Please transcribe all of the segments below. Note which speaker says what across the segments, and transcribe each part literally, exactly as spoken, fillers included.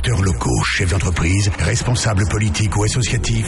Speaker 1: acteurs locaux, chefs d'entreprise, responsables politiques ou associatifs.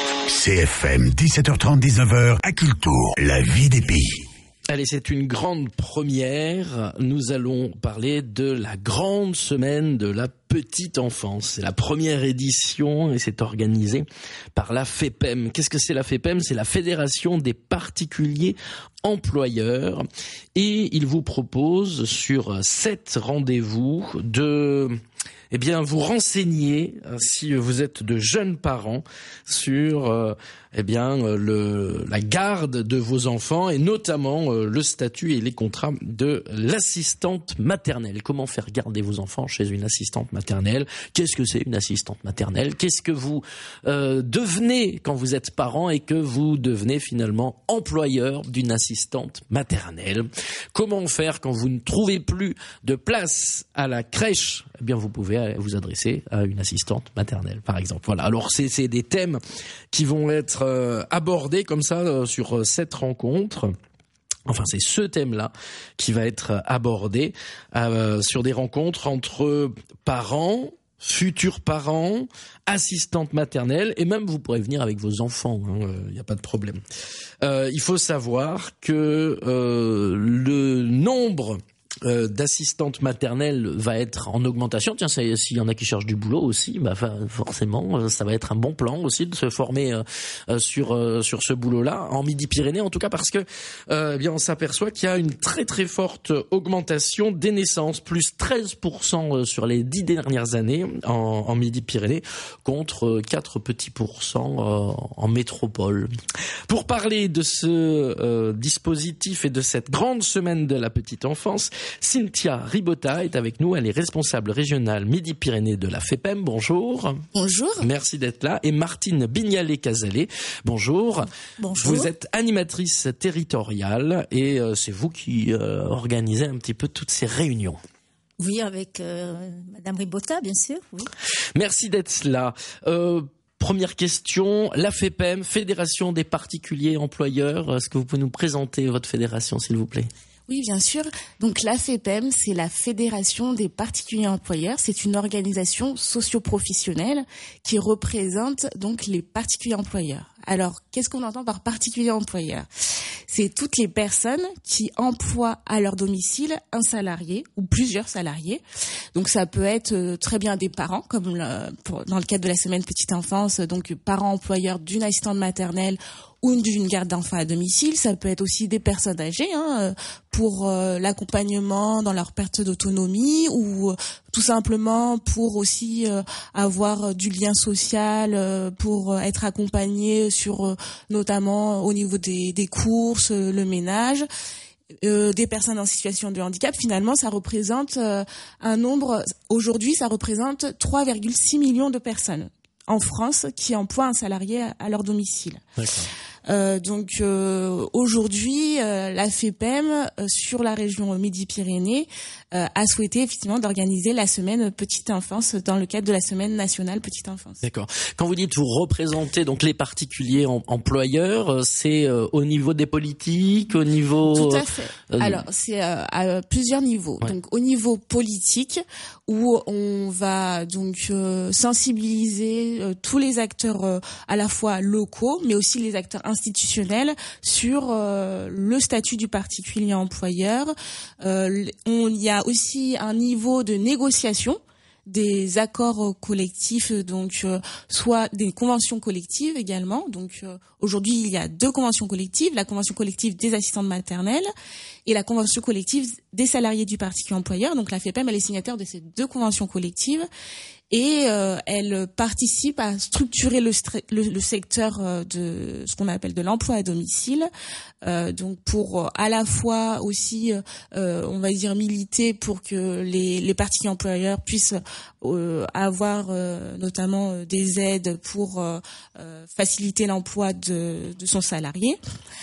Speaker 1: C F M, dix-sept heures trente, dix-neuf heures, à Cultour, la vie des pays.
Speaker 2: Allez, c'est une grande première. Nous allons parler de la grande semaine de la petite enfance. C'est la première édition et c'est organisé par la FEPEM. Qu'est-ce que c'est la FEPEM ? C'est la Fédération des particuliers employeurs. Et il vous propose sur sept rendez-vous de... Eh bien, vous renseigner, si vous êtes de jeunes parents, sur euh, eh bien le la garde de vos enfants et notamment euh, le statut et les contrats de l'assistante maternelle. Comment faire garder vos enfants chez une assistante maternelle ? Qu'est-ce que c'est une assistante maternelle ? Qu'est-ce que vous euh, devenez quand vous êtes parent et que vous devenez finalement employeur d'une assistante maternelle ? Comment faire quand vous ne trouvez plus de place à la crèche ? Eh bien, vous pouvez vous adresser à une assistante maternelle, par exemple. Voilà. Alors, c'est, c'est des thèmes qui vont être euh, abordés comme ça euh, sur euh, cette rencontre. Enfin, c'est ce thème-là qui va être abordé euh, sur des rencontres entre parents, futurs parents, assistantes maternelles, et même vous pourrez venir avec vos enfants, il hein, n'y a pas de problème. Euh, il faut savoir que euh, le nombre Euh, d'assistantes maternelles va être en augmentation. Tiens, ça, s'il y en a qui cherchent du boulot aussi, bah forcément, ça va être un bon plan aussi de se former euh, sur euh, sur ce boulot-là en Midi-Pyrénées, en tout cas parce que euh, eh bien on s'aperçoit qu'il y a une très très forte augmentation des naissances, plus treize pour cent sur les dix dernières années en, en Midi-Pyrénées contre quatre petits pourcents euh, en métropole. Pour parler de ce euh, dispositif et de cette grande semaine de la petite enfance, Cynthia Ribota est avec nous, elle est responsable régionale Midi-Pyrénées de la FEPEM. Bonjour.
Speaker 3: Bonjour.
Speaker 2: Merci d'être là. Et Martine Bignalet-Cazalet, bonjour.
Speaker 3: Bonjour.
Speaker 2: Vous êtes animatrice territoriale et euh, c'est vous qui euh, organisez un petit peu toutes ces réunions.
Speaker 3: Oui, avec euh, Madame Ribota, bien sûr. Oui.
Speaker 2: Merci d'être là. Euh, Première question, la FEPEM, Fédération des particuliers employeurs. Est-ce que vous pouvez nous présenter votre fédération, s'il vous plaît ?
Speaker 3: Oui, bien sûr. Donc la FEPEM, c'est la Fédération des particuliers employeurs. C'est une organisation socio-professionnelle qui représente donc les particuliers employeurs. Alors, qu'est-ce qu'on entend par particulier employeur ? C'est toutes les personnes qui emploient à leur domicile un salarié ou plusieurs salariés. Donc ça peut être très bien des parents, comme le, pour, dans le cadre de la semaine petite enfance, donc parents employeurs d'une assistante maternelle ou d'une garde d'enfants à domicile. Ça peut être aussi des personnes âgées hein, pour euh, l'accompagnement dans leur perte d'autonomie ou euh, tout simplement pour aussi euh, avoir euh, du lien social, euh, pour euh, être accompagné sur euh, notamment au niveau des, des courses, euh, le ménage. Euh, des personnes en situation de handicap, finalement, ça représente euh, un nombre, aujourd'hui, ça représente trois virgule six millions de personnes en France qui emploient un salarié à, à leur domicile.
Speaker 2: D'accord.
Speaker 3: Euh, donc euh, aujourd'hui, euh, la FEPEM euh, sur la région Midi-Pyrénées euh, a souhaité effectivement d'organiser la semaine petite enfance dans le cadre de la semaine nationale petite enfance.
Speaker 2: D'accord. Quand vous dites vous représentez donc les particuliers em- employeurs, c'est euh, au niveau des politiques, au niveau
Speaker 3: Tout à fait. Euh, Alors c'est euh, à plusieurs niveaux.
Speaker 2: Ouais.
Speaker 3: Donc au niveau politique où on va donc euh, sensibiliser euh, tous les acteurs euh, à la fois locaux mais aussi les acteurs institutionnels sur euh, le statut du particulier employeur. Euh, on, il y a aussi un niveau de négociation des accords collectifs, donc euh, soit des conventions collectives également. Donc euh, aujourd'hui, il y a deux conventions collectives, la convention collective des assistantes maternelles et la convention collective des salariés du particulier employeur. Donc la FEPEM, elle est signataire de ces deux conventions collectives. Et euh, elle participe à structurer le, le, le secteur euh, de ce qu'on appelle de l'emploi à domicile, euh, donc pour euh, à la fois aussi, euh, on va dire, militer pour que les, les particuliers employeurs puissent euh, avoir euh, notamment euh, des aides pour euh, euh, faciliter l'emploi de, de son salarié.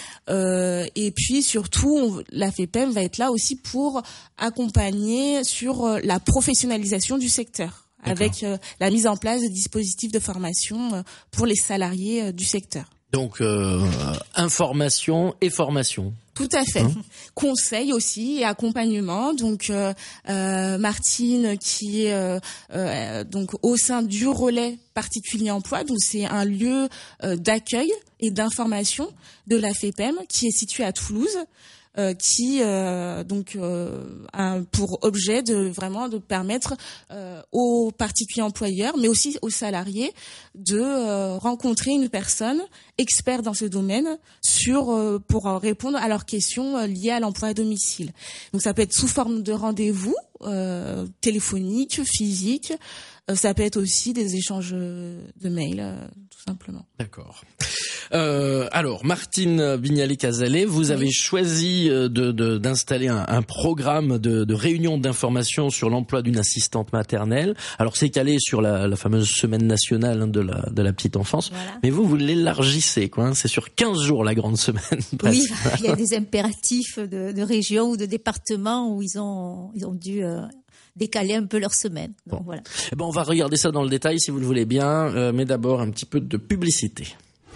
Speaker 3: Euh, et puis surtout, on, la FEPEM va être là aussi pour accompagner sur euh, la professionnalisation du secteur. D'accord. Avec euh, la mise en place de dispositifs de formation euh, pour les salariés euh, du secteur.
Speaker 2: Donc, euh, information et formation.
Speaker 3: Tout à fait.
Speaker 2: Hein?
Speaker 3: Conseil aussi et accompagnement. Donc euh, euh, Martine qui est euh, euh, donc au sein du relais particulier emploi, donc c'est un lieu euh, d'accueil et d'information de la F E P E M qui est situé à Toulouse. Euh, qui euh, donc euh, a pour objet de vraiment de permettre euh, aux particuliers employeurs, mais aussi aux salariés, de euh, rencontrer une personne experte dans ce domaine sur euh, pour répondre à leurs questions euh, liées à l'emploi à domicile. Donc ça peut être sous forme de rendez-vous euh, téléphonique, physique. Euh, ça peut être aussi des échanges de mails, euh, tout simplement.
Speaker 2: D'accord. Euh, alors, Martine Bignali-Cazalet, vous avez oui. choisi de, de, d'installer un, un programme de, de réunion d'information sur l'emploi d'une assistante maternelle. Alors, c'est calé sur la, la fameuse semaine nationale de la, de la petite enfance. Voilà. Mais vous, vous l'élargissez, quoi. Hein, c'est sur quinze jours, la grande semaine.
Speaker 4: Oui, il y a des impératifs de, de région ou de département où ils ont, ils ont dû... Euh décaler un peu leur semaine. Donc,
Speaker 2: bon.
Speaker 4: Voilà.
Speaker 2: Eh ben, on va regarder ça dans le détail si vous le voulez bien, euh, mais d'abord un petit peu de publicité.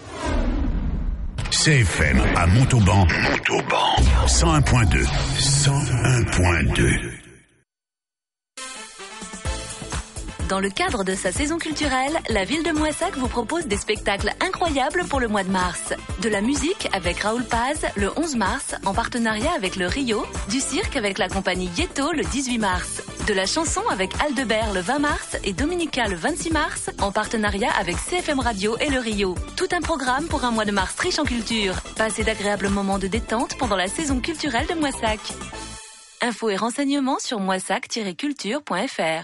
Speaker 1: C F M à Montauban, Montauban, cent un point deux, cent un point deux.
Speaker 5: Dans le cadre de sa saison culturelle, la ville de Moissac vous propose des spectacles incroyables pour le mois de mars. De la musique avec Raoul Paz le onze mars en partenariat avec le Rio, du cirque avec la compagnie Ghetto le dix-huit mars, de la chanson avec Aldebert le vingt mars et Dominica le vingt-six mars en partenariat avec C F M Radio et le Rio. Tout un programme pour un mois de mars riche en culture. Passez d'agréables moments de détente pendant la saison culturelle de Moissac. Infos et renseignements sur moissac tiret culture point f r.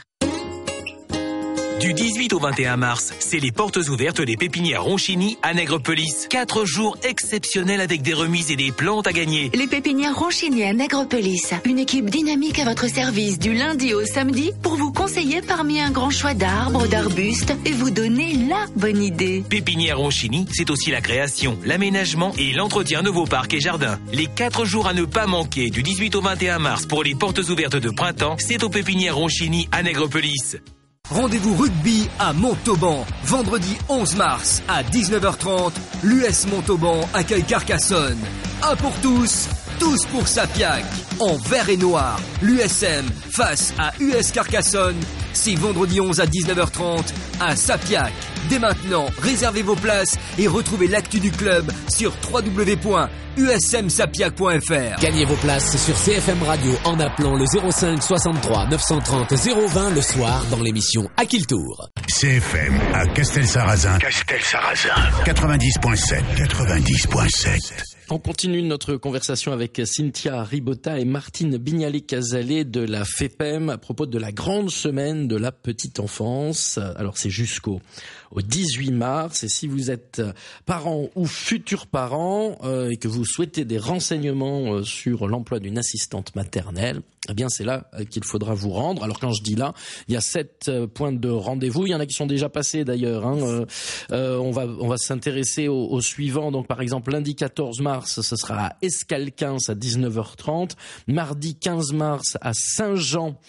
Speaker 6: Du dix-huit au vingt et un mars, c'est les portes ouvertes des pépinières Ronchini à Nègrepelisse. Quatre jours exceptionnels avec des remises et des plantes à gagner.
Speaker 7: Les pépinières Ronchini à Nègrepelisse. Une équipe dynamique à votre service du lundi au samedi pour vous conseiller parmi un grand choix d'arbres, d'arbustes et vous donner la bonne idée.
Speaker 6: Pépinières Ronchini, c'est aussi la création, l'aménagement et l'entretien de vos parcs et jardins. Les quatre jours à ne pas manquer du dix-huit au vingt et un mars pour les portes ouvertes de printemps, c'est aux pépinières Ronchini à Nègrepelisse.
Speaker 8: Rendez-vous rugby à Montauban. Vendredi onze mars à dix-neuf heures trente, l'U S Montauban accueille Carcassonne. Un pour tous, tous pour Sapiac. En vert et noir, l'U S M face à U S Carcassonne. C'est vendredi onze à dix-neuf heures trente à Sapiac. Dès maintenant, réservez vos places et retrouvez l'actu du club sur w w w point u s m sapiac point f r.
Speaker 9: Gagnez vos places sur C F M Radio en appelant le zéro cinq soixante-trois neuf cent trente zéro vingt le soir dans l'émission À qui le tour.
Speaker 1: C F M à Castelsarrasin. Castelsarrasin. quatre-vingt-dix point sept. quatre-vingt-dix point sept.
Speaker 2: On continue notre conversation avec Cynthia Ribotta et Martine Bignali-Cazalet de la F E P E M à propos de la grande semaine de la petite enfance. Alors c'est jusqu'au au dix-huit mars, et si vous êtes parent ou futur parent euh, et que vous souhaitez des renseignements euh, sur l'emploi d'une assistante maternelle, eh bien c'est là euh, qu'il faudra vous rendre. Alors quand je dis là, il y a sept euh, points de rendez-vous, il y en a qui sont déjà passés d'ailleurs. Hein. Euh, euh, on va on va s'intéresser au, au suivant. Donc par exemple lundi quatorze mars, ce sera à Escalquins à dix-neuf heures trente. Mardi quinze mars à Saint-Jean.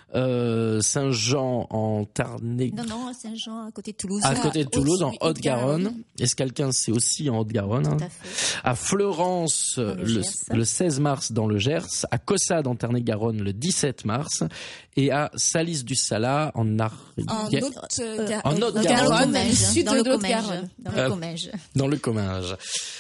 Speaker 2: Euh, Saint-Jean en Tarn.
Speaker 4: Non, non, Saint-Jean à côté de Toulouse.
Speaker 2: À côté de Toulouse, en Haute-Garonne.
Speaker 4: Haute-Garonne.
Speaker 2: Escalquins, c'est aussi en Haute-Garonne. Hein.
Speaker 4: Tout à fait.
Speaker 2: À Fleurance, le, le, le seize mars dans le Gers. À Caussade en Tarn-et-Garonne, le dix-sept mars. Et à Salis-du-Salat en Ariège.
Speaker 3: En Haute-Garonne.
Speaker 4: Euh,
Speaker 2: en Haute-Garonne.
Speaker 4: Dans le
Speaker 3: sud
Speaker 4: dans
Speaker 3: de
Speaker 4: le
Speaker 3: l'Haute-Garonne.
Speaker 4: Dans le Comminges.
Speaker 2: Dans le Comminges.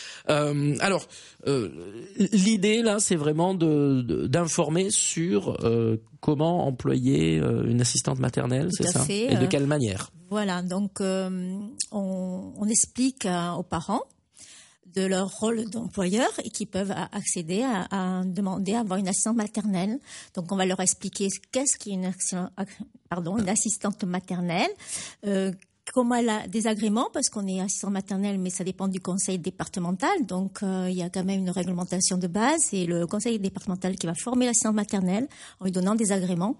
Speaker 2: Euh, alors, euh, l'idée là, c'est vraiment de, de d'informer sur euh, comment employer euh, une assistante maternelle,
Speaker 4: Tout
Speaker 2: c'est ça
Speaker 4: fait,
Speaker 2: et de
Speaker 4: euh,
Speaker 2: quelle manière.
Speaker 4: Voilà, donc euh, on, on explique euh, aux parents de leur rôle d'employeur et qui peuvent accéder à, à demander à avoir une assistante maternelle. Donc on va leur expliquer qu'est-ce qu'est une, pardon, une assistante maternelle. Euh, Comment elle a des agréments, parce qu'on est assistant maternel, mais ça dépend du conseil départemental. Donc, euh, il y a quand même une réglementation de base. C'est le conseil départemental qui va former l'assistante maternelle en lui donnant des agréments.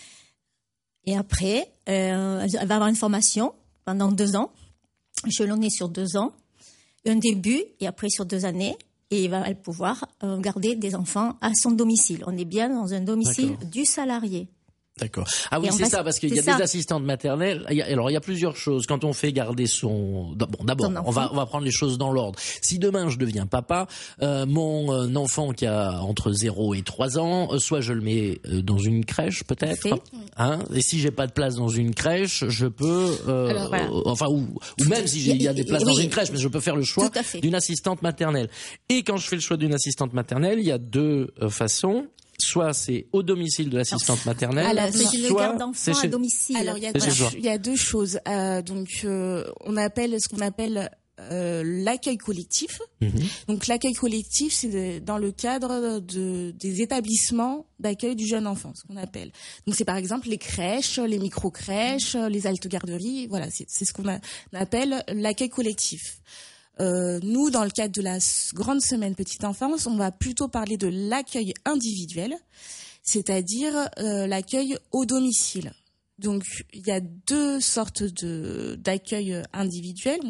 Speaker 4: Et après, euh, elle va avoir une formation pendant deux ans, échelonnée sur deux ans, un début et après sur deux années. Et elle va elle pouvoir euh, garder des enfants à son domicile. On est bien dans un domicile
Speaker 2: D'accord.
Speaker 4: du salarié.
Speaker 2: D'accord. Ah oui,
Speaker 4: Et
Speaker 2: c'est
Speaker 4: va,
Speaker 2: ça, parce qu'il y a
Speaker 4: ça.
Speaker 2: des assistantes maternelles. Il y a, alors, il y a plusieurs choses. Quand on fait garder son... Bon, d'abord, on va, on va prendre les choses dans l'ordre. Si demain, je deviens papa, euh, mon euh, enfant qui a entre zéro et trois ans, euh, soit je le mets euh, dans une crèche, peut-être. Hein, et si j'ai pas de place dans une crèche, je peux... Euh, alors, voilà. euh, enfin, ou, ou même si il y a des places oui, dans une crèche, mais je peux faire le choix d'une assistante maternelle. Et quand je fais le choix d'une assistante maternelle, il y a deux euh, façons. Soit c'est au domicile de l'assistante maternelle,
Speaker 4: alors, c'est une
Speaker 2: soit
Speaker 4: garde d'enfants à domicile.
Speaker 3: Alors il y a, deux, il y a deux choses. Euh, donc euh, on appelle ce qu'on appelle euh, l'accueil collectif. Mm-hmm. Donc l'accueil collectif, c'est de, dans le cadre de des établissements d'accueil du jeune enfant, ce qu'on appelle. Donc c'est par exemple les crèches, les micro-crèches, les haltes-garderies. Voilà, c'est, c'est ce qu'on a, on appelle l'accueil collectif. Euh, nous, dans le cadre de la grande semaine petite enfance, on va plutôt parler de l'accueil individuel, c'est-à-dire euh, l'accueil au domicile. Donc, il y a deux sortes de d'accueil individuel.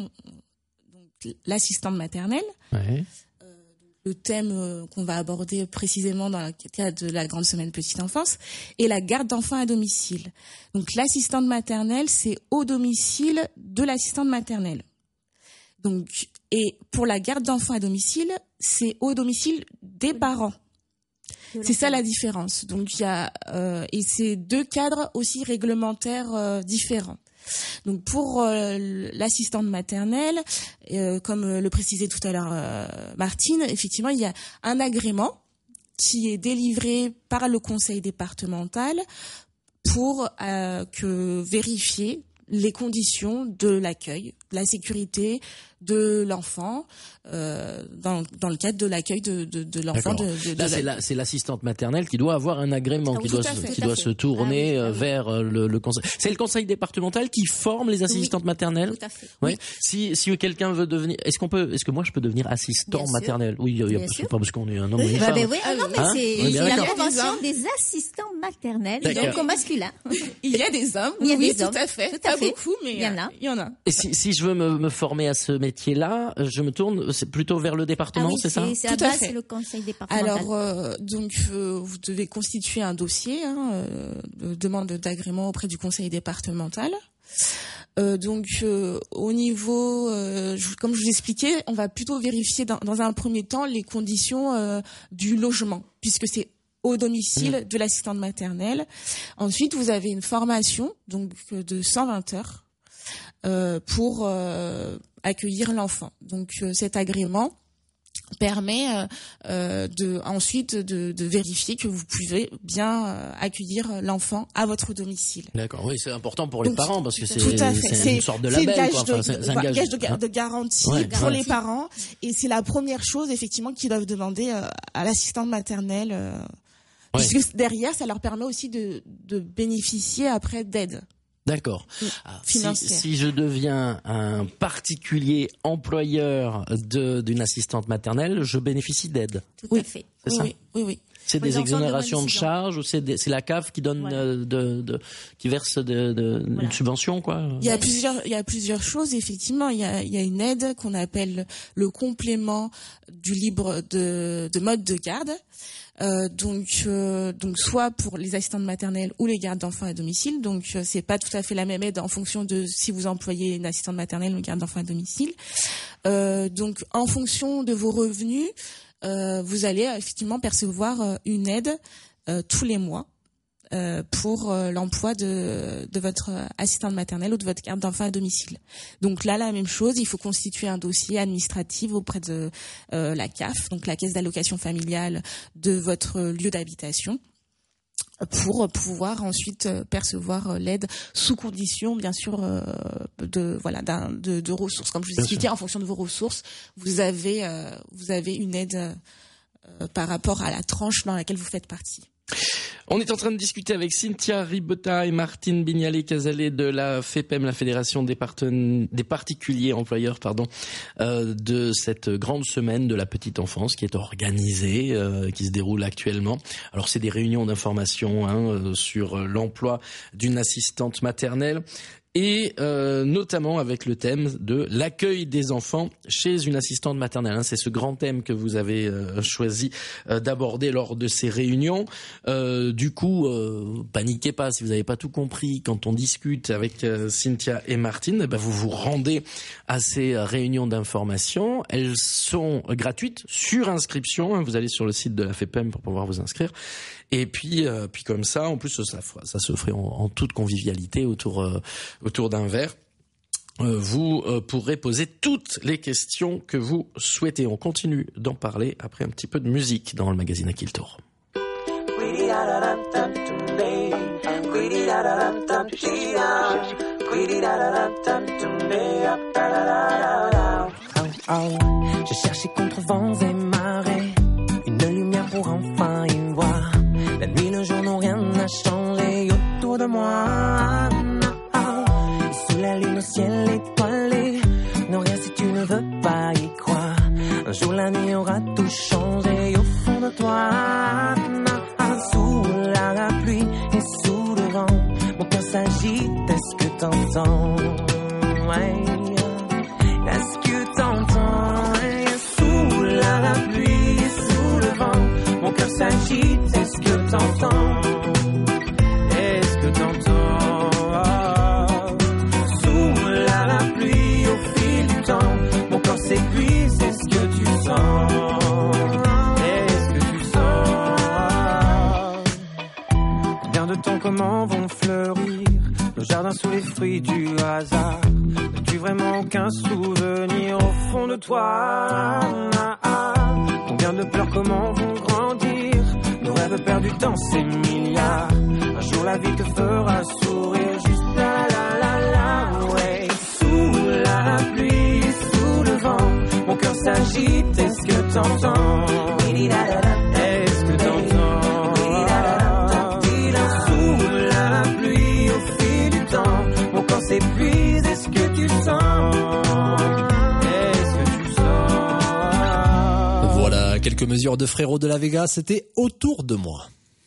Speaker 3: Donc, l'assistante maternelle, ouais. euh, le thème euh, qu'on va aborder précisément dans le cadre de la grande semaine petite enfance, et la garde d'enfants à domicile. Donc, l'assistante maternelle, c'est au domicile de l'assistante maternelle. Donc, et pour la garde d'enfants à domicile, c'est au domicile des parents. C'est ça la différence. Donc, il y a euh, et c'est deux cadres aussi réglementaires euh, différents. Donc, pour euh, l'assistante maternelle, euh, comme le précisait tout à l'heure euh, Martine, effectivement, il y a un agrément qui est délivré par le conseil départemental pour euh, que vérifier les conditions de l'accueil, de la sécurité de l'enfant euh, dans, dans le cadre de l'accueil de, de, de l'enfant. De, de,
Speaker 2: Là,
Speaker 3: de
Speaker 2: c'est, la, c'est l'assistante maternelle qui doit avoir un agrément,
Speaker 3: ah,
Speaker 2: qui doit,
Speaker 3: fait,
Speaker 2: se, qui doit se tourner ah, oui, ah, oui. vers le, le conseil. C'est le conseil départemental qui forme les assistantes
Speaker 4: oui,
Speaker 2: maternelles.
Speaker 4: Tout à fait.
Speaker 2: Ouais.
Speaker 4: Oui.
Speaker 2: Si, si quelqu'un veut devenir, est-ce qu'on peut, est-ce que moi je peux devenir assistant
Speaker 4: bien
Speaker 2: maternel?
Speaker 4: sûr.
Speaker 2: Oui, il y a,
Speaker 4: bien
Speaker 2: c'est pas parce qu'on est un homme ou une
Speaker 4: bah,
Speaker 2: femme.
Speaker 4: Ben oui, ah, non, mais
Speaker 2: hein
Speaker 4: c'est,
Speaker 2: oui,
Speaker 4: c'est la
Speaker 2: d'accord.
Speaker 4: convention des assistants maternels, donc au masculin.
Speaker 3: Il y a des hommes,
Speaker 4: il y a
Speaker 3: oui,
Speaker 4: des hommes,
Speaker 3: tout à fait,
Speaker 4: tout à
Speaker 3: pas
Speaker 4: fait.
Speaker 3: beaucoup, mais
Speaker 4: il y en a.
Speaker 3: Il y en a.
Speaker 2: Et si, si je veux me, me former à ce métier-là, je me tourne, c'est plutôt vers le département,
Speaker 4: ah oui,
Speaker 2: c'est,
Speaker 4: c'est
Speaker 2: ça?
Speaker 4: C'est
Speaker 3: Tout
Speaker 4: à,
Speaker 3: à
Speaker 4: base,
Speaker 3: fait.
Speaker 4: C'est le conseil départemental.
Speaker 3: Alors, euh, donc, euh, vous devez constituer un dossier hein, euh, de demande d'agrément auprès du conseil départemental. Euh, donc, euh, au niveau, euh, je, comme je vous expliquais, on va plutôt vérifier dans, dans un premier temps les conditions euh, du logement, puisque c'est au domicile mmh. de l'assistante maternelle. Ensuite, vous avez une formation donc de cent vingt heures euh, pour euh, accueillir l'enfant. Donc, euh, cet agrément permet euh, euh, de ensuite de, de vérifier que vous pouvez bien euh, accueillir l'enfant à votre domicile.
Speaker 2: D'accord, oui, c'est important pour les
Speaker 3: Donc,
Speaker 2: parents parce que c'est,
Speaker 3: tout à fait.
Speaker 2: c'est,
Speaker 3: c'est
Speaker 2: une sorte de
Speaker 3: label.
Speaker 2: label,
Speaker 3: C'est,
Speaker 2: quoi.
Speaker 3: de,
Speaker 2: Enfin, c'est, c'est un gage,
Speaker 3: gage de,
Speaker 2: hein.
Speaker 3: de garantie
Speaker 2: ouais,
Speaker 3: pour
Speaker 2: ouais.
Speaker 3: les parents et c'est la première chose effectivement qu'ils doivent demander euh, à l'assistante maternelle euh, ouais. puisque derrière ça leur permet aussi de, de bénéficier après d'aide.
Speaker 2: D'accord. Alors, si, si je deviens un particulier employeur de, d'une assistante maternelle, je bénéficie d'aide.
Speaker 4: Tout
Speaker 3: oui.
Speaker 4: à fait.
Speaker 3: C'est
Speaker 4: oui,
Speaker 3: ça. Oui, oui, oui.
Speaker 2: C'est
Speaker 4: pour
Speaker 2: des exonérations de charges ou c'est, des, c'est la C A F qui donne voilà. de, de, de, qui verse de, de, voilà. une subvention, quoi.
Speaker 3: Il y a plusieurs, il y a plusieurs choses. Effectivement, il y a, il y a une aide qu'on appelle le complément du libre de, de mode de garde. Euh, donc, euh, donc soit pour les assistantes maternelles ou les gardes d'enfants à domicile. Donc, euh, c'est pas tout à fait la même aide en fonction de si vous employez une assistante maternelle ou une garde d'enfants à domicile. Euh, donc, en fonction de vos revenus, euh, vous allez euh, effectivement percevoir euh, une aide euh, tous les mois euh, pour euh, l'emploi de, de votre assistante maternelle ou de votre garde d'enfants à domicile. Donc là, la même chose, il faut constituer un dossier administratif auprès de euh, la C A F, donc la Caisse d'allocation familiale de votre lieu d'habitation, pour pouvoir ensuite percevoir l'aide sous condition, bien sûr, euh, de voilà, d'un, de, de ressources. Comme je vous expliquais, en fonction de vos ressources, vous avez euh, vous avez une aide euh, par rapport à la tranche dans laquelle vous faites partie.
Speaker 2: On est en train de discuter avec Cynthia Ribota et Martine Bignalé-Cazalet de la FEPEM, la Fédération des, parten... des particuliers employeurs, pardon, euh, de cette grande semaine de la petite enfance qui est organisée, euh, qui se déroule actuellement. Alors c'est des réunions d'information hein, euh, sur l'emploi d'une assistante maternelle. et euh, notamment avec le thème de l'accueil des enfants chez une assistante maternelle. Hein, c'est ce grand thème que vous avez euh, choisi euh, d'aborder lors de ces réunions. Euh, du coup, euh, paniquez pas si vous n'avez pas tout compris quand on discute avec euh, Cynthia et Martine. Ben vous vous rendez à ces réunions d'information. Elles sont gratuites sur inscription. Hein, vous allez sur le site de la F E P E M pour pouvoir vous inscrire. Et puis, euh, puis comme ça, en plus, ça, ça se ferait en, en toute convivialité autour, euh, autour d'un verre. Euh, vous euh, pourrez poser toutes les questions que vous souhaitez. On continue d'en parler après un petit peu de musique dans le magazine À qui le tour.
Speaker 10: J'ai cherché contre vents et marées une lumière pour enfin y voir. La nuit, le jour n'ont rien à changer autour de moi. Sous la lune, au ciel étoilé, non rien si tu ne veux pas y croire. Un jour la nuit aura tout changé au fond de toi. Sous la pluie et sous le vent, mon cœur s'agite, est-ce que t'entends? Ouais. Est-ce que t'entends? Sous la pluie et sous le vent, mon cœur s'agite, est-ce que t'entends? Est-ce que t'entends? Sous la pluie au fil du temps, mon corps s'épuise, est-ce que tu sens? Est-ce que tu sens? Combien de temps, comment vont fleurir nos jardins sous les fruits du hasard? N'as-tu vraiment aucun souvenir au fond de toi? Combien de pleurs, comment vont grandir nos rêves perdus dans ces milliards? Un jour la vie te fera sourire, juste la la la la, ouais. Sous la pluie, sous le vent, mon cœur s'agite, est-ce que t'entends? Est-ce que t'entends? Sous la pluie, au fil du temps, mon corps s'épuise, est-ce que tu sens? Est-ce que tu sens?
Speaker 9: Voilà, quelques mesures de Frérot de la Vega, c'était Autour de moi.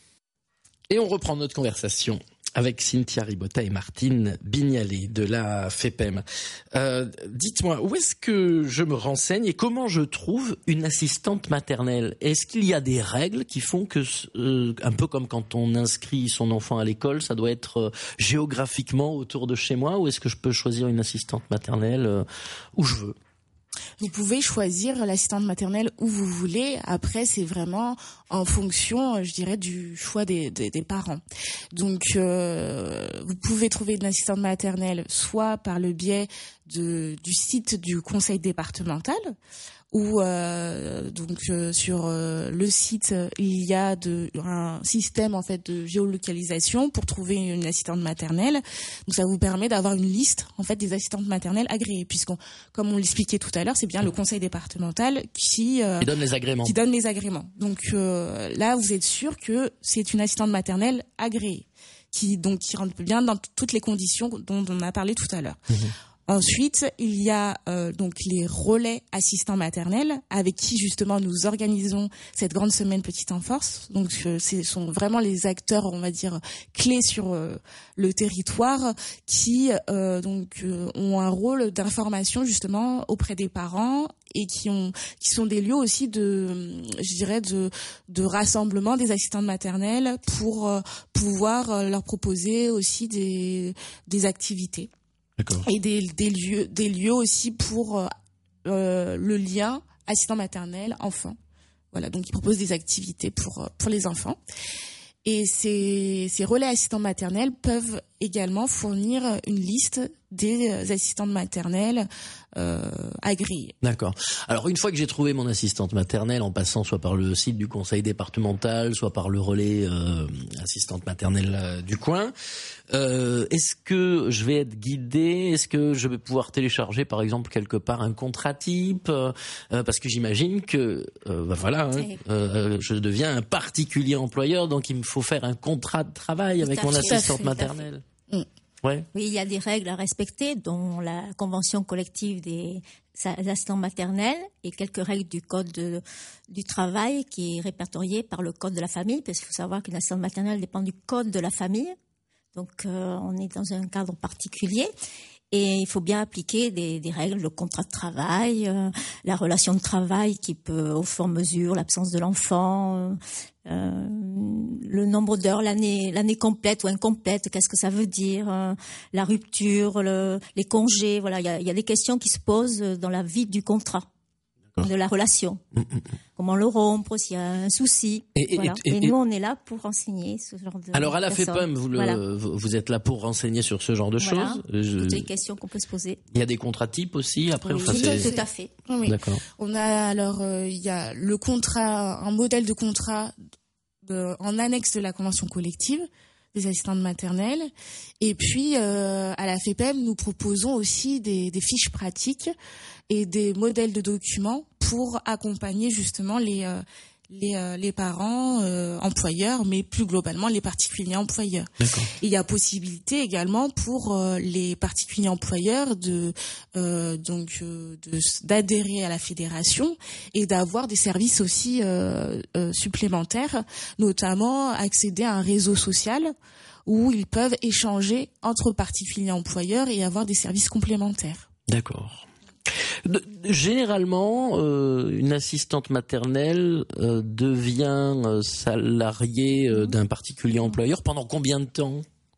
Speaker 2: Et on reprend notre conversation avec Cynthia Ribotta et Martine Bignalet de la F E P E M. Euh, dites-moi, où est-ce que je me renseigne et comment je trouve une assistante maternelle? Est-ce qu'il y a des règles qui font que, euh, un peu comme quand on inscrit son enfant à l'école, ça doit être euh, géographiquement autour de chez moi, ou est-ce que je peux choisir une assistante maternelle euh, où je veux?
Speaker 3: Vous pouvez choisir l'assistante maternelle où vous voulez. Après, c'est vraiment en fonction, je dirais, du choix des, des, des parents. Donc, euh, vous pouvez trouver une assistante maternelle soit par le biais de, du site du conseil départemental, où euh, donc euh, sur euh, le site il y a de, un système en fait de géolocalisation pour trouver une assistante maternelle. Donc ça vous permet d'avoir une liste en fait des assistantes maternelles agréées, puisqu'on, comme on l'expliquait tout à l'heure, c'est bien le conseil départemental qui euh,
Speaker 2: qui donne les agréments.
Speaker 3: Qui donne les agréments. Donc euh, là vous êtes sûr que c'est une assistante maternelle agréée, qui donc qui rentre bien dans t- toutes les conditions dont on a parlé tout à l'heure. Mmh. Ensuite, il y a euh, donc les relais assistants maternels avec qui justement nous organisons cette grande semaine petite enfance. Donc euh, ce sont vraiment les acteurs, on va dire, clés sur euh, le territoire qui euh, donc euh, ont un rôle d'information justement auprès des parents et qui ont qui sont des lieux aussi de, je dirais, de de rassemblement des assistantes maternelles pour euh, pouvoir euh, leur proposer aussi des des activités.
Speaker 2: D'accord.
Speaker 3: Et des, des lieux, des lieux aussi pour euh, le lien assistant maternel enfant. Voilà, donc ils proposent des activités pour pour les enfants. Et ces, ces relais assistants maternels peuvent également fournir une liste des assistantes maternelles euh, agréées.
Speaker 2: D'accord. Alors une fois que j'ai trouvé mon assistante maternelle, en passant soit par le site du conseil départemental, soit par le relais euh, assistante maternelle euh, du coin, euh, est-ce que je vais être guidé? Est-ce que je vais pouvoir télécharger par exemple quelque part un contrat type? euh, Parce que j'imagine que euh, bah voilà, hein, euh, je deviens un particulier employeur, donc il me faut faire un contrat de travail avec mon assistante fait, maternelle. Ouais.
Speaker 4: Oui, il y a des règles à respecter, dont la convention collective des assistants maternels et quelques règles du code de, du travail qui est répertorié par le code de la famille, parce qu'il faut savoir qu'une assistante maternelle dépend du code de la famille. Donc, euh, on est dans un cadre particulier. Et il faut bien appliquer des, des règles, le contrat de travail, euh, la relation de travail qui peut, au fur et à mesure, l'absence de l'enfant, euh, le nombre d'heures, l'année, l'année complète ou incomplète, qu'est-ce que ça veut dire, euh, la rupture, le, les congés, voilà, il y a, il y a des questions qui se posent dans la vie du contrat. De la relation. Mmh, mmh. Comment le rompre s'il y a un souci. Et, voilà. et, et, et nous, on est là pour renseigner ce genre de
Speaker 2: Alors, à la
Speaker 4: personnes.
Speaker 2: FEPEM, vous, le,
Speaker 4: voilà.
Speaker 2: vous êtes là pour renseigner sur ce genre de
Speaker 4: voilà.
Speaker 2: choses.
Speaker 4: Je... Toutes les questions qu'on peut se poser.
Speaker 2: Il y a des contrats types aussi, après
Speaker 3: oui,
Speaker 2: enfin, c'est...
Speaker 4: Tout à fait.
Speaker 3: Oui.
Speaker 2: D'accord.
Speaker 3: On a alors, euh, il y a le contrat, un modèle de contrat de, en annexe de la convention collective des assistantes maternelles. Et puis, euh, à la FEPEM, nous proposons aussi des, des fiches pratiques et des modèles de documents pour accompagner justement les euh, les, euh, les parents euh, employeurs, mais plus globalement les particuliers employeurs.
Speaker 2: D'accord.
Speaker 3: Il y a possibilité également pour euh, les particuliers employeurs de euh, donc euh, de, d'adhérer à la fédération et d'avoir des services aussi euh, euh, supplémentaires, notamment accéder à un réseau social où ils peuvent échanger entre particuliers employeurs et avoir des services complémentaires.
Speaker 2: D'accord. De, généralement, euh, une assistante maternelle euh, devient euh, salariée euh, d'un particulier employeur pendant combien de temps ?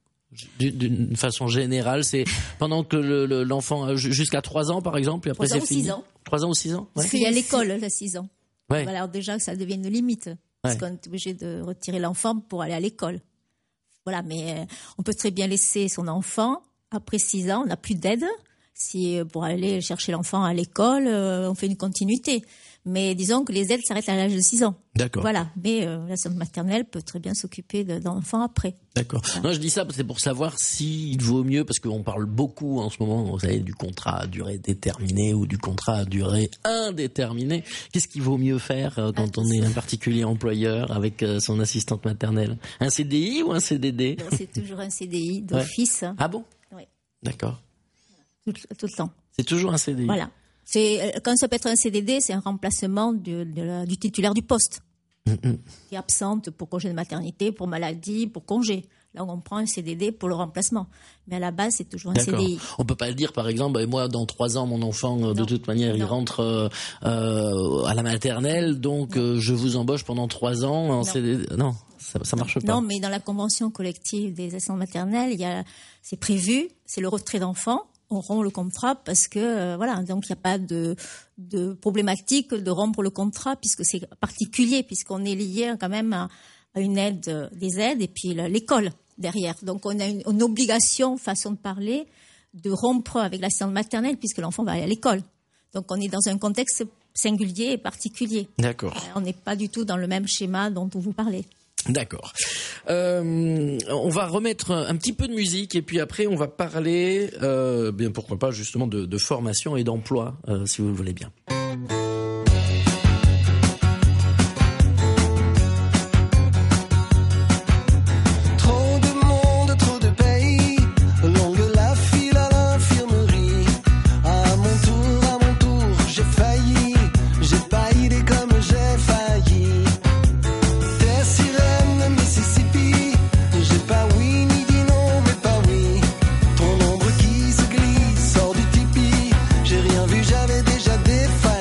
Speaker 2: D'une façon générale, c'est pendant que le, le, l'enfant a jusqu'à trois ans, par exemple, et après c'est fini.
Speaker 4: Trois ans ou six ans.
Speaker 2: Trois ans ou six ans. Ouais.
Speaker 4: Parce qu'il y a l'école, là, six ans.
Speaker 2: Ouais.
Speaker 4: Voilà, alors déjà que ça devient une limite, parce
Speaker 2: ouais.
Speaker 4: qu'on est obligé de retirer l'enfant pour aller à l'école. Voilà, mais euh, on peut très bien laisser son enfant après six ans, on n'a plus d'aide. Si pour aller chercher l'enfant à l'école, euh, on fait une continuité. Mais disons que les aides s'arrêtent à l'âge de six ans.
Speaker 2: D'accord.
Speaker 4: Voilà, mais euh, l'assistante maternelle peut très bien s'occuper de, d'un enfant après.
Speaker 2: D'accord. Voilà. Non, je dis ça, c'est pour savoir s'il vaut mieux, parce qu'on parle beaucoup en ce moment, vous savez, du contrat à durée déterminée ou du contrat à durée indéterminée. Qu'est-ce qu'il vaut mieux faire euh, quand ah, on est un particulier employeur avec euh, son assistante maternelle ? Un C D I ou un C D D ?
Speaker 4: Non, c'est toujours un C D I d'office.
Speaker 2: Ouais. Ah bon ?
Speaker 4: Oui.
Speaker 2: D'accord.
Speaker 4: Tout, tout le temps.
Speaker 2: C'est toujours un C D I.
Speaker 4: Voilà. C'est, quand ça peut être un C D D, c'est un remplacement du, de la, du titulaire du poste. Mm-hmm. Qui est absente pour congé de maternité, pour maladie, pour congé. Là, on prend un C D D pour le remplacement. Mais à la base, c'est toujours un
Speaker 2: D'accord.
Speaker 4: C D I.
Speaker 2: On peut pas le dire, par exemple, moi, dans trois ans, mon enfant, non. de toute manière, non. il rentre euh, euh, à la maternelle, donc euh, je vous embauche pendant trois ans en non. C D D. Non, ça, ça marche pas.
Speaker 4: Non, mais dans la convention collective des assistantes maternelles, il y a, c'est prévu, c'est le retrait d'enfants. On rompt le contrat parce que euh, voilà, donc il n'y a pas de de problématique de rompre le contrat puisque c'est particulier, puisqu'on est lié quand même à, à une aide, des aides et puis l'école derrière. Donc on a une, une obligation, façon de parler, de rompre avec l'assistante maternelle puisque l'enfant va aller à l'école. Donc on est dans un contexte singulier et particulier.
Speaker 2: D'accord.
Speaker 4: On n'est pas du tout dans le même schéma dont vous parlez.
Speaker 2: D'accord. Euh, on va remettre un petit peu de musique et puis après on va parler, euh, bien pourquoi pas justement de, de formation et d'emploi, euh, si vous le voulez bien.
Speaker 11: J'ai rien vu, j'avais déjà défailli.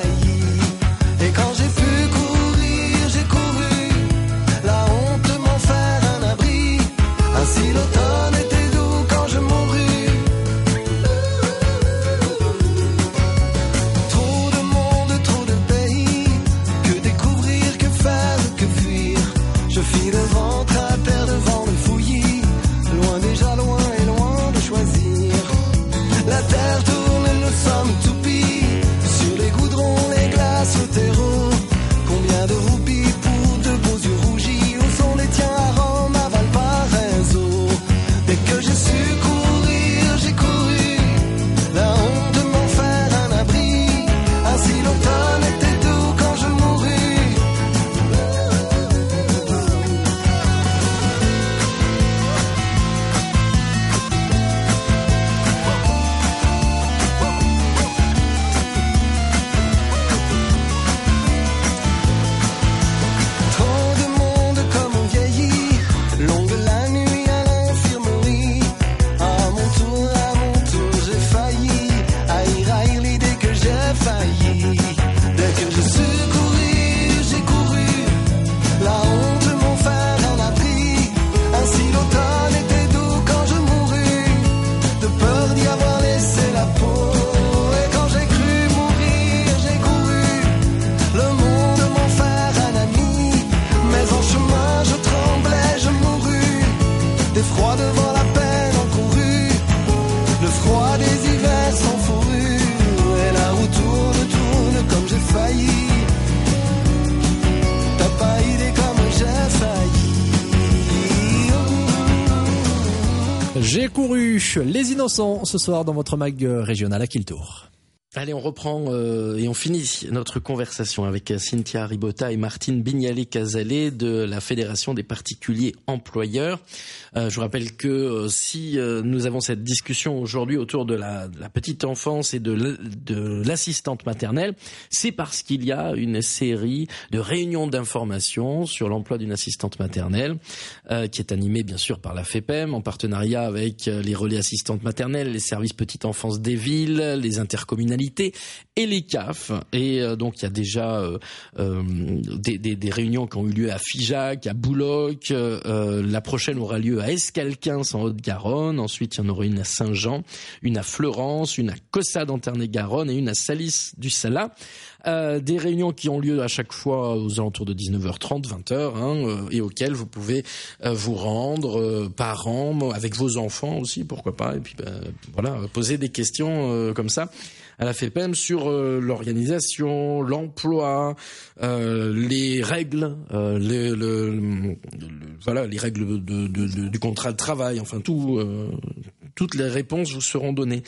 Speaker 11: J'ai couru les innocents ce soir dans votre mag régional à Kiltour.
Speaker 2: Allez, on reprend euh, et on finit notre conversation avec Cynthia Ribotta et Martine Bignali-Cazalet de la Fédération des particuliers employeurs. Euh, je vous rappelle que euh, si euh, nous avons cette discussion aujourd'hui autour de la, de la petite enfance et de, l, de l'assistante maternelle, c'est parce qu'il y a une série de réunions d'information sur l'emploi d'une assistante maternelle euh, qui est animée bien sûr par la F E P E M en partenariat avec les relais assistantes maternelles, les services petite enfance des villes, les intercommunalités et les C A F. Et euh, donc il y a déjà euh, euh, des, des, des réunions qui ont eu lieu à Figeac, à Bouloc. Euh, la prochaine aura lieu à Escalquins en Haute-Garonne. Ensuite il y en aura une à Saint-Jean, une à Fleurance, une à Caussade en Tarn-et-Garonne et une à Salis du Salat. Euh, des réunions qui ont lieu à chaque fois aux alentours de dix-neuf heures trente, vingt heures, hein, euh, et auxquelles vous pouvez euh, vous rendre, euh, parents, avec vos enfants aussi, pourquoi pas, et puis ben, voilà, poser des questions euh, comme ça à la F E P E M sur euh, l'organisation, l'emploi, euh, les règles, euh, le, le, le, voilà, les règles de, de, de, du contrat de travail, enfin tout, euh, toutes les réponses vous seront données.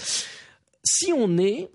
Speaker 2: Si on est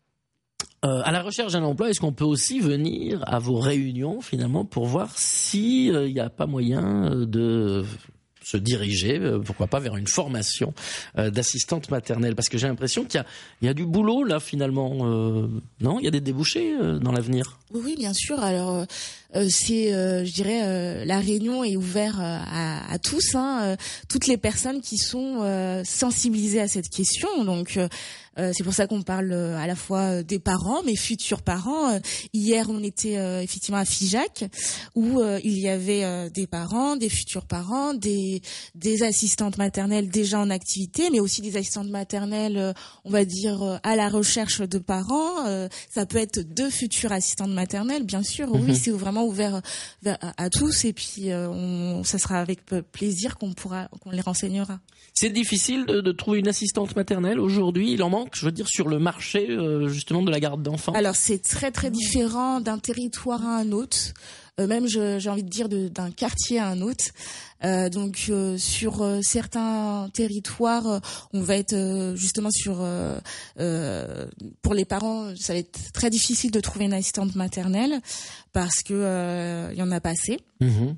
Speaker 2: Euh, à la recherche d'un emploi, est-ce qu'on peut aussi venir à vos réunions finalement pour voir si il euh, n'y a pas moyen euh, de se diriger, euh, pourquoi pas, vers une formation euh, d'assistante maternelle? Parce que j'ai l'impression qu'il y a, il y a du boulot là finalement. Euh, non, il y a des débouchés euh, dans l'avenir.
Speaker 3: Oui, bien sûr. Alors, euh, c'est, euh, je dirais, euh, la réunion est ouverte à, à tous, hein, euh, toutes les personnes qui sont euh, sensibilisées à cette question. Donc, euh, Euh, c'est pour ça qu'on parle euh, à la fois des parents, mais futurs parents. Euh, hier, on était euh, effectivement à Figeac, où euh, il y avait euh, des parents, des futurs parents, des des assistantes maternelles déjà en activité, mais aussi des assistantes maternelles, euh, on va dire, euh, à la recherche de parents. Euh, ça peut être deux futures assistantes maternelles, bien sûr. Mm-hmm. Oui, c'est vraiment ouvert à, à tous, et puis euh, on, ça sera avec plaisir qu'on pourra, qu'on les renseignera.
Speaker 2: C'est difficile de, de trouver une assistante maternelle aujourd'hui. Il en manque, je veux dire, sur le marché euh, justement de la garde d'enfants.
Speaker 3: Alors c'est très très différent d'un territoire à un autre. Euh, même je, j'ai envie de dire de, d'un quartier à un autre. Euh, donc euh, sur euh, certains territoires, euh, on va être euh, justement sur euh, euh, pour les parents, ça va être très difficile de trouver une assistante maternelle parce que euh, il y en a pas assez. Mmh.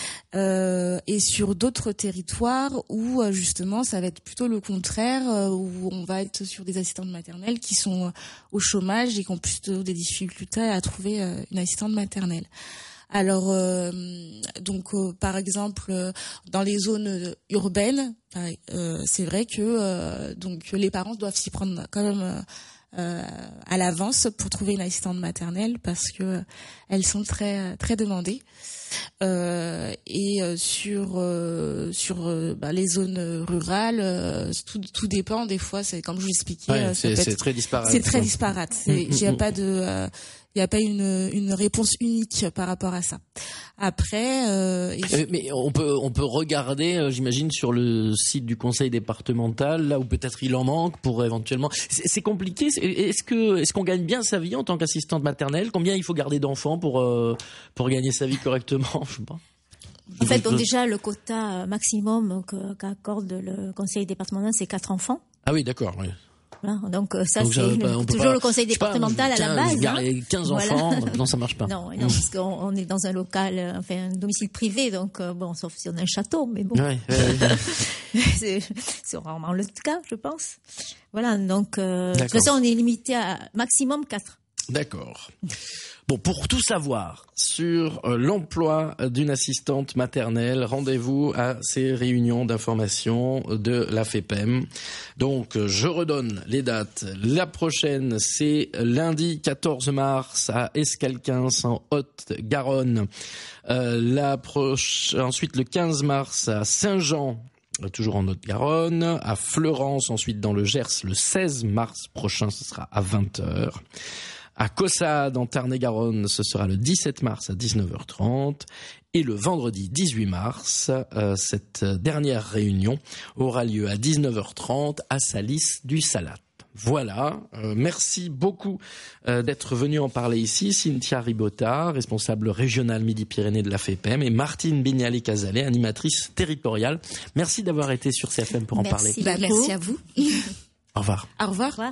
Speaker 3: Euh, et sur d'autres territoires où euh, justement ça va être plutôt le contraire, euh, où on va être sur des assistantes maternelles qui sont euh, au chômage et qui ont plutôt des difficultés à trouver euh, une assistante maternelle. Alors, euh, donc, euh, par exemple, euh, dans les zones urbaines, euh, c'est vrai que euh, donc les parents doivent s'y prendre quand même euh, euh, à l'avance pour trouver une assistante maternelle parce que euh, elles sont très très demandées. Euh, et euh, sur euh, sur euh, bah, les zones rurales, euh, tout tout dépend. Des fois, c'est comme je vous l'expliquais,
Speaker 2: ouais,
Speaker 3: euh,
Speaker 2: c'est,
Speaker 3: ça peut
Speaker 2: c'est
Speaker 3: être,
Speaker 2: très disparate.
Speaker 3: C'est très disparate. Il n'y a
Speaker 2: mmh,
Speaker 3: pas de euh, il n'y a pas une une réponse unique par rapport à ça. Après, euh,
Speaker 2: euh, mais on peut on peut regarder, euh, j'imagine, sur le site du conseil départemental, là où peut-être il en manque pour éventuellement. C'est, c'est compliqué. C'est, est-ce que est-ce qu'on gagne bien sa vie en tant qu'assistante maternelle? Combien il faut garder d'enfants pour euh, pour gagner sa vie correctement? Je sais pas.
Speaker 4: En fait, donc déjà le quota maximum que, qu'accorde le conseil départemental, c'est quatre enfants.
Speaker 2: Ah oui, d'accord. Oui.
Speaker 4: Voilà, donc ça donc,
Speaker 2: c'est
Speaker 4: pas, toujours pas, le conseil départemental pas, à la base.
Speaker 2: Hein. quinze
Speaker 4: voilà.
Speaker 2: enfants, non ça marche pas.
Speaker 4: Non, non parce qu'on on est dans un local, enfin un domicile privé, donc bon, sauf si on a un château, mais bon,
Speaker 2: ouais, ouais, ouais.
Speaker 4: c'est, c'est rarement le cas, je pense. Voilà, donc euh, de toute façon on est limité à maximum quatre.
Speaker 2: D'accord. Bon, pour tout savoir sur euh, l'emploi d'une assistante maternelle, rendez-vous à ces réunions d'information de la F E P E M. Donc, euh, je redonne les dates. La prochaine, c'est lundi quatorze mars à Escalquins en Haute-Garonne. Euh, la proche... Ensuite, le quinze mars à Saint-Jean, toujours en Haute-Garonne. À Fleurance, ensuite dans le Gers, le seize mars prochain, ce sera à vingt heures. À Caussade, en Tarn-et-Garonne, ce sera le dix-sept mars à dix-neuf heures trente. Et le vendredi dix-huit mars, euh, cette dernière réunion aura lieu à dix-neuf heures trente à Salis du Salat. Voilà, euh, merci beaucoup euh, d'être venu en parler ici. Cynthia Ribotta, responsable régionale Midi-Pyrénées de la F E P E M, et Martine Bignali-Cazalet, animatrice territoriale. Merci d'avoir été sur C F M pour en
Speaker 4: merci
Speaker 2: parler.
Speaker 3: Bah, merci à vous.
Speaker 2: Au revoir.
Speaker 3: Au revoir. Au revoir.